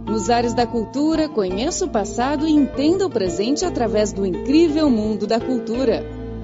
Nos ares da cultura, conheça o passado e entenda o presente através do incrível mundo da cultura.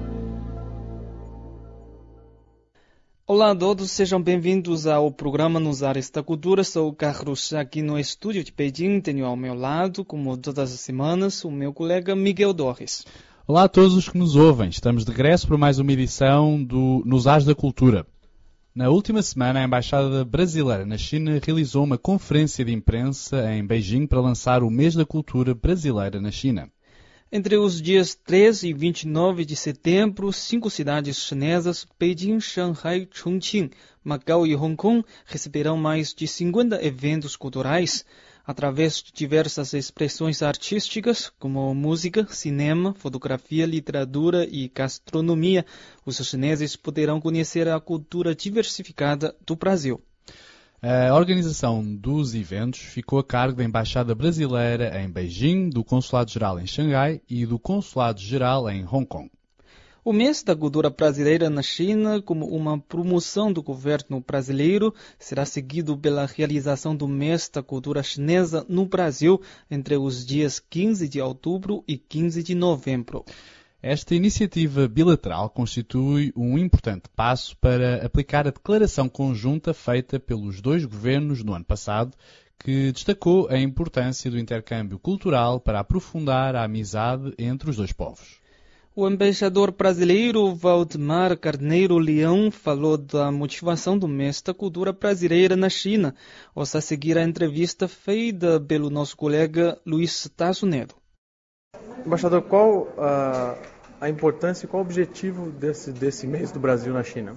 Olá a todos, sejam bem-vindos ao programa Nos Ares da Cultura. Sou o Carlos, aqui no estúdio de Beijing. Tenho ao meu lado, como todas as semanas, o meu colega Miguel Dorres. Olá a todos os que nos ouvem. Estamos de regresso para mais uma edição do Nos Ares da Cultura. Na última semana, a Embaixada Brasileira na China realizou uma conferência de imprensa em Beijing para lançar o Mês da Cultura Brasileira na China. Entre os dias 13 e 29 de setembro, 5 cidades chinesas, Beijing, Shanghai, Chongqing, Macau e Hong Kong, receberão mais de 50 eventos culturais, através de diversas expressões artísticas, como música, cinema, fotografia, literatura e gastronomia. Os chineses poderão conhecer a cultura diversificada do Brasil. A organização dos eventos ficou a cargo da Embaixada Brasileira em Beijing, do Consulado-Geral em Xangai e do Consulado-Geral em Hong Kong. O mês da cultura brasileira na China, como uma promoção do governo brasileiro, será seguido pela realização do mês da cultura chinesa no Brasil entre os dias 15 de outubro e 15 de novembro. Esta iniciativa bilateral constitui um importante passo para aplicar a declaração conjunta feita pelos dois governos no ano passado, que destacou a importância do intercâmbio cultural para aprofundar a amizade entre os dois povos. O embaixador brasileiro Valdemar Carneiro Leão falou da motivação do mês da cultura brasileira na China. Ouça a seguir a entrevista feita pelo nosso colega Luiz Tasso Neto. Embaixador, qual a importância e qual o objetivo desse mês do Brasil na China?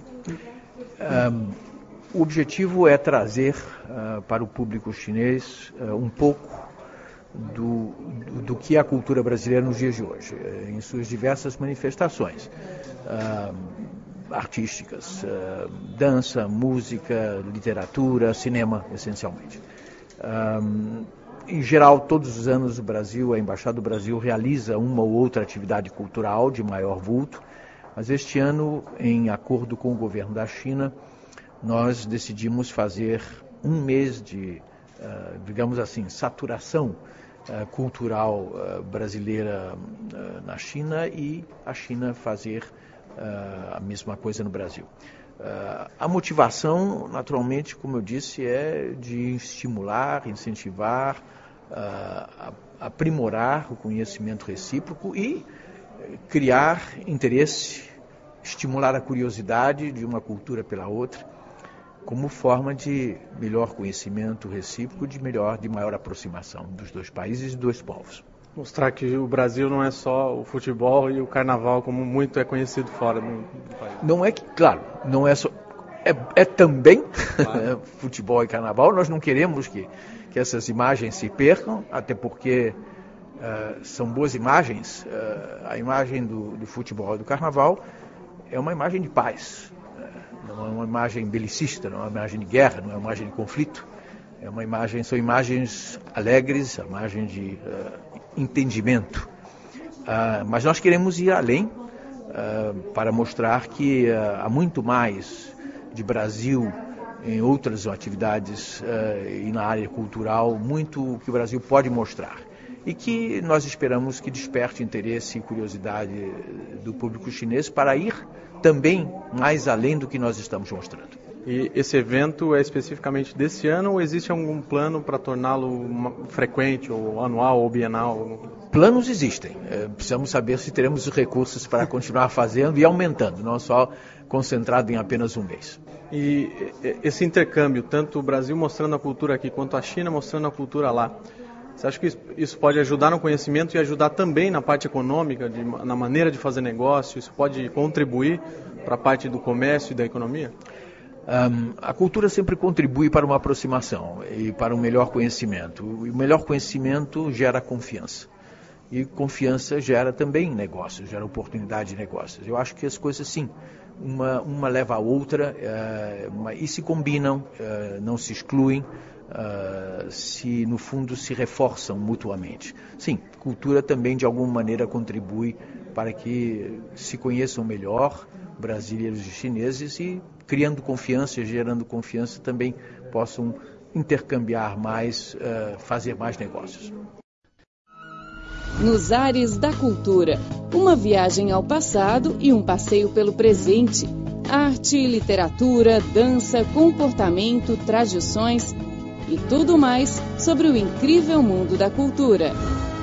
O objetivo é trazer para o público chinês um pouco do que é a cultura brasileira nos dias de hoje, em suas diversas manifestações artísticas, dança, música, literatura, cinema, essencialmente. Em geral, todos os anos a Embaixada do Brasil realiza uma ou outra atividade cultural de maior vulto, mas este ano, em acordo com o governo da China, nós decidimos fazer um mês de, digamos assim, saturação cultural brasileira na China e a China fazer a mesma coisa no Brasil. A motivação, naturalmente, como eu disse, é de estimular, incentivar, aprimorar o conhecimento recíproco e criar interesse, estimular a curiosidade de uma cultura pela outra, como forma de melhor conhecimento recíproco, de maior aproximação dos dois países e dos dois povos. Mostrar que o Brasil não é só o futebol e o carnaval, como muito é conhecido fora do país. Não é que, claro, não é só... É também claro. Futebol e carnaval. Nós não queremos que essas imagens se percam, até porque são boas imagens. A imagem do futebol e do carnaval é uma imagem de paz. Não é uma imagem belicista, não é uma imagem de guerra, não é uma imagem de conflito. São imagens alegres, imagem de entendimento. Mas nós queremos ir além para mostrar que há muito mais de Brasil em outras atividades e na área cultural, muito que o Brasil pode mostrar. E que nós esperamos que desperte interesse e curiosidade do público chinês para ir também mais além do que nós estamos mostrando. E esse evento é especificamente desse ano ou existe algum plano para torná-lo frequente, ou anual, ou bienal? Planos existem. Precisamos saber se teremos os recursos para continuar fazendo e aumentando, não só concentrado em apenas um mês. E esse intercâmbio, tanto o Brasil mostrando a cultura aqui, quanto a China mostrando a cultura lá, você acha que isso pode ajudar no conhecimento e ajudar também na parte econômica, na maneira de fazer negócio? Isso pode contribuir para a parte do comércio e da economia? A cultura sempre contribui para uma aproximação e para um melhor conhecimento. E o melhor conhecimento gera confiança. E confiança gera também negócios, gera oportunidade de negócios. Eu acho que as coisas, sim, uma leva a outra e se combinam, não se excluem, no fundo se reforçam mutuamente. Sim, cultura também de alguma maneira contribui para que se conheçam melhor brasileiros e chineses e criando confiança, gerando confiança também possam intercambiar mais, fazer mais negócios. Nos Ares da Cultura, uma viagem ao passado e um passeio pelo presente. Arte, literatura, dança, comportamento, tradições e tudo mais sobre o incrível mundo da cultura.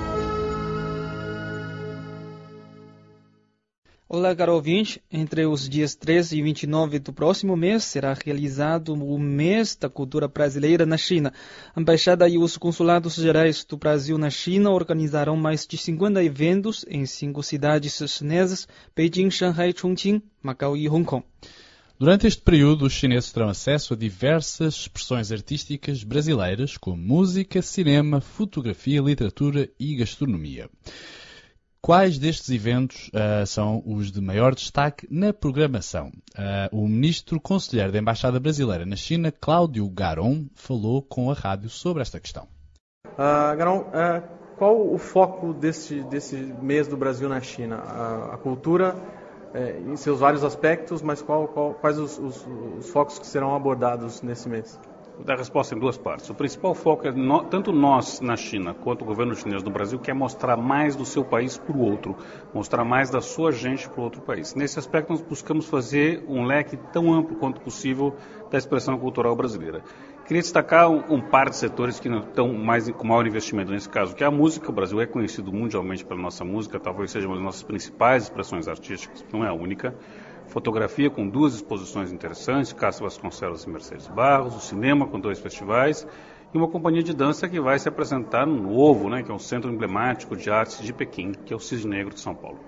Olá, caro ouvinte. Entre os dias 13 e 29 do próximo mês será realizado o Mês da Cultura Brasileira na China. A Embaixada e os Consulados Gerais do Brasil na China organizarão mais de 50 eventos em 5 cidades chinesas: Beijing, Shanghai, Chongqing, Macau e Hong Kong. Durante este período, os chineses terão acesso a diversas expressões artísticas brasileiras, como música, cinema, fotografia, literatura e gastronomia. Quais destes eventos são os de maior destaque na programação? O ministro conselheiro da Embaixada Brasileira na China, Cláudio Garon, falou com a rádio sobre esta questão. Garon, qual o foco desse mês do Brasil na China? A cultura em seus vários aspectos, mas quais os focos que serão abordados nesse mês? Vou dar a resposta em duas partes. O principal foco é, tanto nós na China quanto o governo chinês no Brasil, quer mostrar mais do seu país para o outro, mostrar mais da sua gente para o outro país. Nesse aspecto, nós buscamos fazer um leque tão amplo quanto possível da expressão cultural brasileira. Queria destacar um par de setores que estão com maior investimento nesse caso, que é a música. O Brasil é conhecido mundialmente pela nossa música, talvez seja uma das nossas principais expressões artísticas, não é a única. Fotografia com 2 exposições interessantes, Cássio Vasconcelos e Mercedes Barros, o cinema com 2 festivais e uma companhia de dança que vai se apresentar no OVO, que é um centro emblemático de artes de Pequim, que é o Cisne Negro de São Paulo.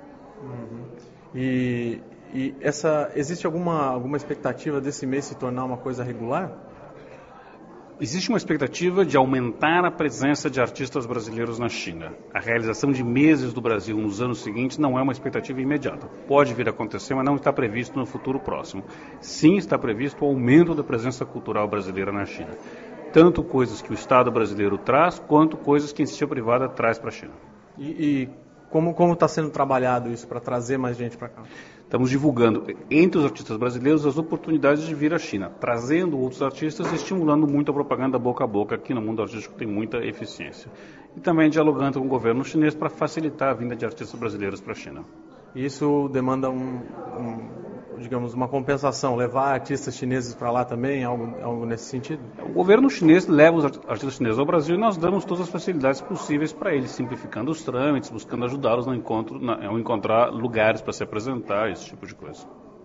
Existe alguma expectativa desse mês se tornar uma coisa regular? Existe uma expectativa de aumentar a presença de artistas brasileiros na China. A realização de meses do Brasil nos anos seguintes não é uma expectativa imediata. Pode vir a acontecer, mas não está previsto no futuro próximo. Sim, está previsto o aumento da presença cultural brasileira na China. Tanto coisas que o Estado brasileiro traz, quanto coisas que a iniciativa privada traz para a China. E como está sendo trabalhado isso para trazer mais gente para cá? Estamos divulgando entre os artistas brasileiros as oportunidades de vir à China, trazendo outros artistas e estimulando muito a propaganda boca a boca, que no mundo artístico tem muita eficiência. E também dialogando com o governo chinês para facilitar a vinda de artistas brasileiros para a China. Isso demanda digamos, uma compensação, levar artistas chineses para lá também, algo nesse sentido? O governo chinês leva os artistas chineses ao Brasil e nós damos todas as facilidades possíveis para eles, simplificando os trâmites, buscando ajudá-los ao encontrar lugares para se apresentar, esse tipo de coisa.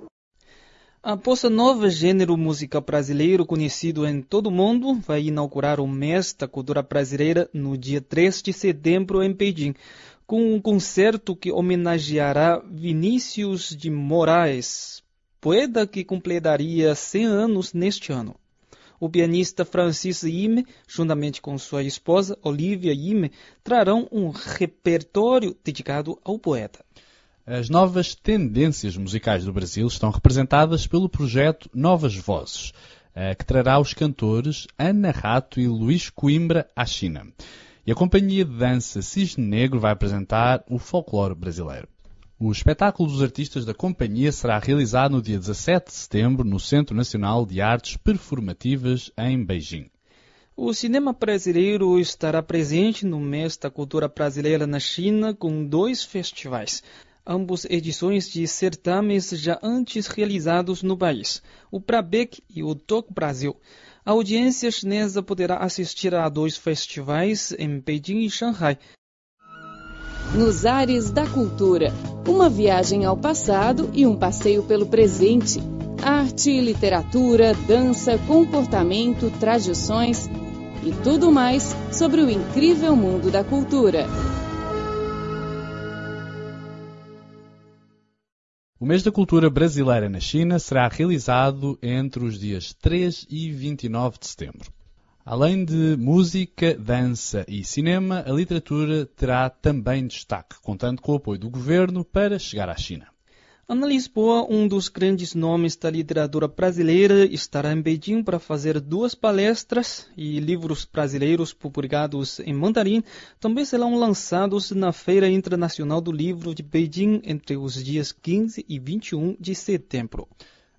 A bossa nova, gênero musical brasileiro conhecido em todo o mundo, vai inaugurar o Mês da Cultura Brasileira no dia 3 de setembro em Beijing, com um concerto que homenageará Vinícius de Moraes, poeta que completaria 100 anos neste ano. O pianista Francis Yime, juntamente com sua esposa Olivia Yime, trarão um repertório dedicado ao poeta. As novas tendências musicais do Brasil estão representadas pelo projeto Novas Vozes, que trará os cantores Ana Rato e Luís Coimbra à China. E a companhia de dança Cisne Negro vai apresentar o folclore brasileiro. O espetáculo dos artistas da companhia será realizado no dia 17 de setembro no Centro Nacional de Artes Performativas em Beijing. O cinema brasileiro estará presente no Mês da Cultura Brasileira na China com 2 festivais, ambos edições de certames já antes realizados no país, o Brabec e o Doc Brasil. A audiência chinesa poderá assistir a 2 festivais em Beijing e Shanghai. Nos Ares da Cultura, uma viagem ao passado e um passeio pelo presente. Arte, literatura, dança, comportamento, tradições e tudo mais sobre o incrível mundo da cultura. O Mês da Cultura Brasileira na China será realizado entre os dias 3 e 29 de setembro. Além de música, dança e cinema, a literatura terá também destaque, contando com o apoio do governo para chegar à China. Ana Lisboa, um dos grandes nomes da literatura brasileira, estará em Beijing para fazer 2 palestras e livros brasileiros publicados em mandarim também serão lançados na Feira Internacional do Livro de Beijing entre os dias 15 e 21 de setembro.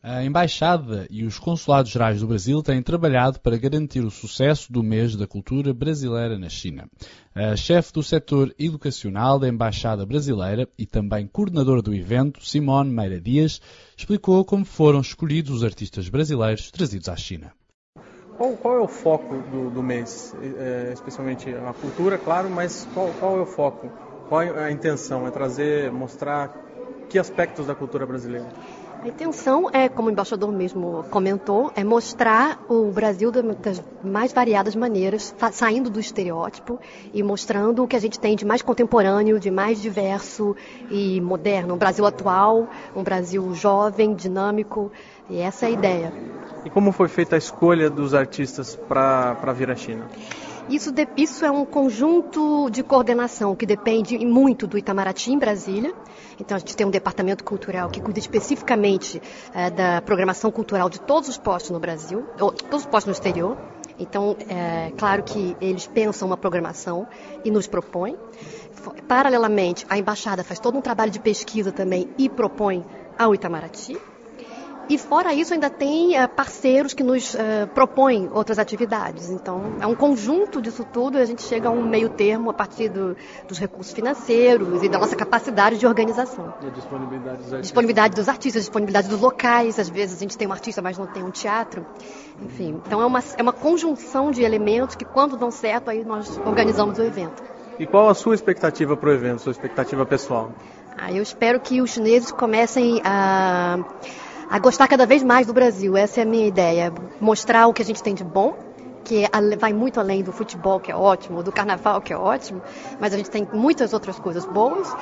A Embaixada e os Consulados Gerais do Brasil têm trabalhado para garantir o sucesso do mês da cultura brasileira na China. A chefe do setor educacional da Embaixada Brasileira e também coordenadora do evento, Simone Meira Dias, explicou como foram escolhidos os artistas brasileiros trazidos à China. Qual é o foco do mês? Especialmente a cultura, claro, mas qual é o foco? Qual é a intenção? É mostrar que aspectos da cultura brasileira? A intenção é, como o embaixador mesmo comentou, é mostrar o Brasil das mais variadas maneiras, saindo do estereótipo e mostrando o que a gente tem de mais contemporâneo, de mais diverso e moderno. Um Brasil atual, um Brasil jovem, dinâmico, e essa é a ideia. E como foi feita a escolha dos artistas para vir à China? Isso é um conjunto de coordenação que depende muito do Itamaraty, em Brasília. Então, a gente tem um departamento cultural que cuida especificamente da programação cultural de todos os postos no Brasil, ou todos os postos no exterior. Então, é claro que eles pensam uma programação e nos propõem. Paralelamente, a Embaixada faz todo um trabalho de pesquisa também e propõe ao Itamaraty. E fora isso, ainda tem parceiros que nos propõem outras atividades. Então, é um conjunto disso tudo e a gente chega a um meio termo a partir dos recursos financeiros e da nossa capacidade de organização. E a disponibilidade dos artistas. Disponibilidade dos artistas, disponibilidade dos locais. Às vezes a gente tem um artista, mas não tem um teatro. Enfim, então é uma conjunção de elementos que, quando dão certo, aí nós organizamos o evento. E qual a sua expectativa para o evento, sua expectativa pessoal? Eu espero que os chineses comecem a gostar cada vez mais do Brasil. Essa é a minha ideia. Mostrar o que a gente tem de bom, que vai muito além do futebol, que é ótimo, do carnaval, que é ótimo, mas a gente tem muitas outras coisas boas,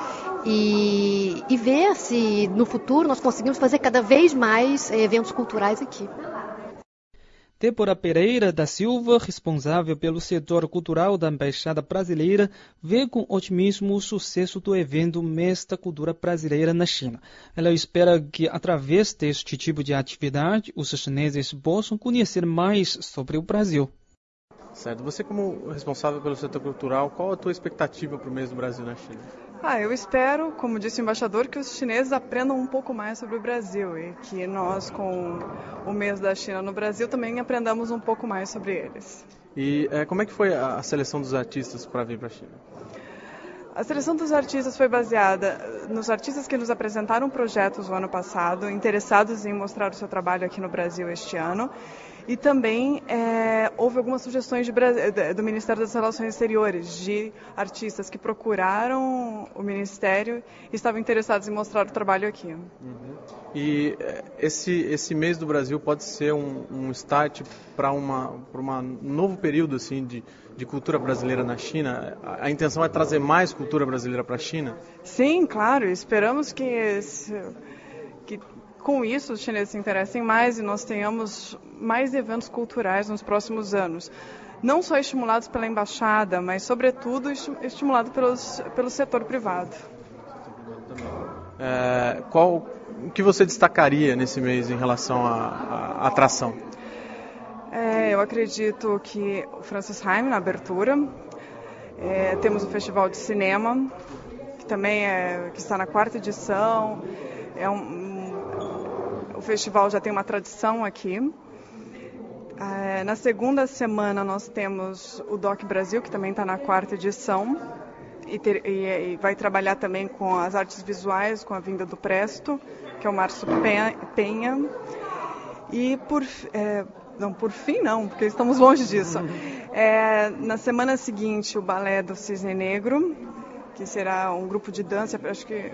e ver se no futuro nós conseguimos fazer cada vez mais eventos culturais aqui. Débora Pereira da Silva, responsável pelo setor cultural da Embaixada Brasileira, vê com otimismo o sucesso do evento Mês da Cultura Brasileira na China. Ela espera que, através deste tipo de atividade, os chineses possam conhecer mais sobre o Brasil. Certo. Você, como responsável pelo setor cultural, qual a tua expectativa para o Mês do Brasil na China? Eu espero, como disse o embaixador, que os chineses aprendam um pouco mais sobre o Brasil e que nós, com o mês da China no Brasil, também aprendamos um pouco mais sobre eles. E como é que foi a seleção dos artistas para vir para a China? A seleção dos artistas foi baseada nos artistas que nos apresentaram projetos no ano passado, interessados em mostrar o seu trabalho aqui no Brasil este ano. E também houve algumas sugestões do Ministério das Relações Exteriores, de artistas que procuraram o Ministério e estavam interessados em mostrar o trabalho aqui. Uhum. E esse mês do Brasil pode ser um start para um novo período assim, de cultura brasileira na China? A intenção é trazer mais cultura brasileira para a China? Sim, claro. Esperamos que com isso os chineses se interessem mais e nós tenhamos mais eventos culturais nos próximos anos. Não só estimulados pela Embaixada, mas sobretudo estimulado pelo setor privado. O que você destacaria nesse mês em relação à atração? Eu acredito que o Francis Heim, na abertura, temos o Festival de Cinema, que também que está na 4ª edição. O festival já tem uma tradição aqui. Na segunda semana nós temos o DOC Brasil, que também está na 4ª edição, e vai trabalhar também com as artes visuais, com a vinda do Presto, que é o Márcio Penha. E por fim não, porque estamos longe disso. Na semana seguinte, o Balé do Cisne Negro, que será um grupo de dança. Acho que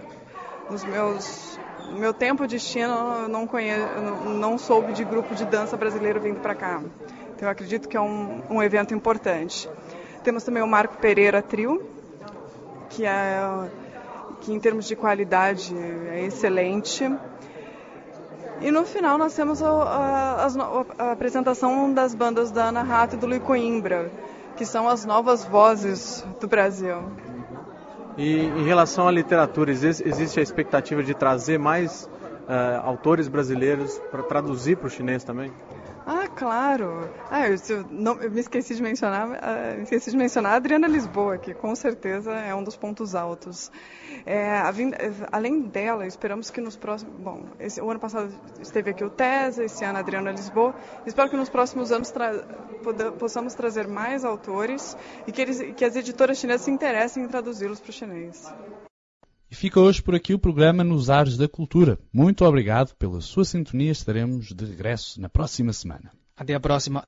no meu tempo de China, eu não soube de grupo de dança brasileiro vindo para cá. Então, eu acredito que é um evento importante. Temos também o Marco Pereira Trio, que em termos de qualidade é excelente. E no final nós temos a apresentação das bandas da Ana Rato e do Luiz Coimbra, que são as novas vozes do Brasil. E em relação à literatura, existe a expectativa de trazer mais autores brasileiros para traduzir para o chinês também? Claro. Eu me esqueci de mencionar a Adriana Lisboa, que com certeza é um dos pontos altos. Além dela, esperamos que nos próximos... o ano passado esteve aqui o Tesa, esse ano a Adriana Lisboa. Espero que nos próximos anos possamos trazer mais autores e que as editoras chinesas se interessem em traduzi-los para o chinês. E fica hoje por aqui o programa Nos Ares da Cultura. Muito obrigado pela sua sintonia. Estaremos de regresso na próxima semana. Até a próxima.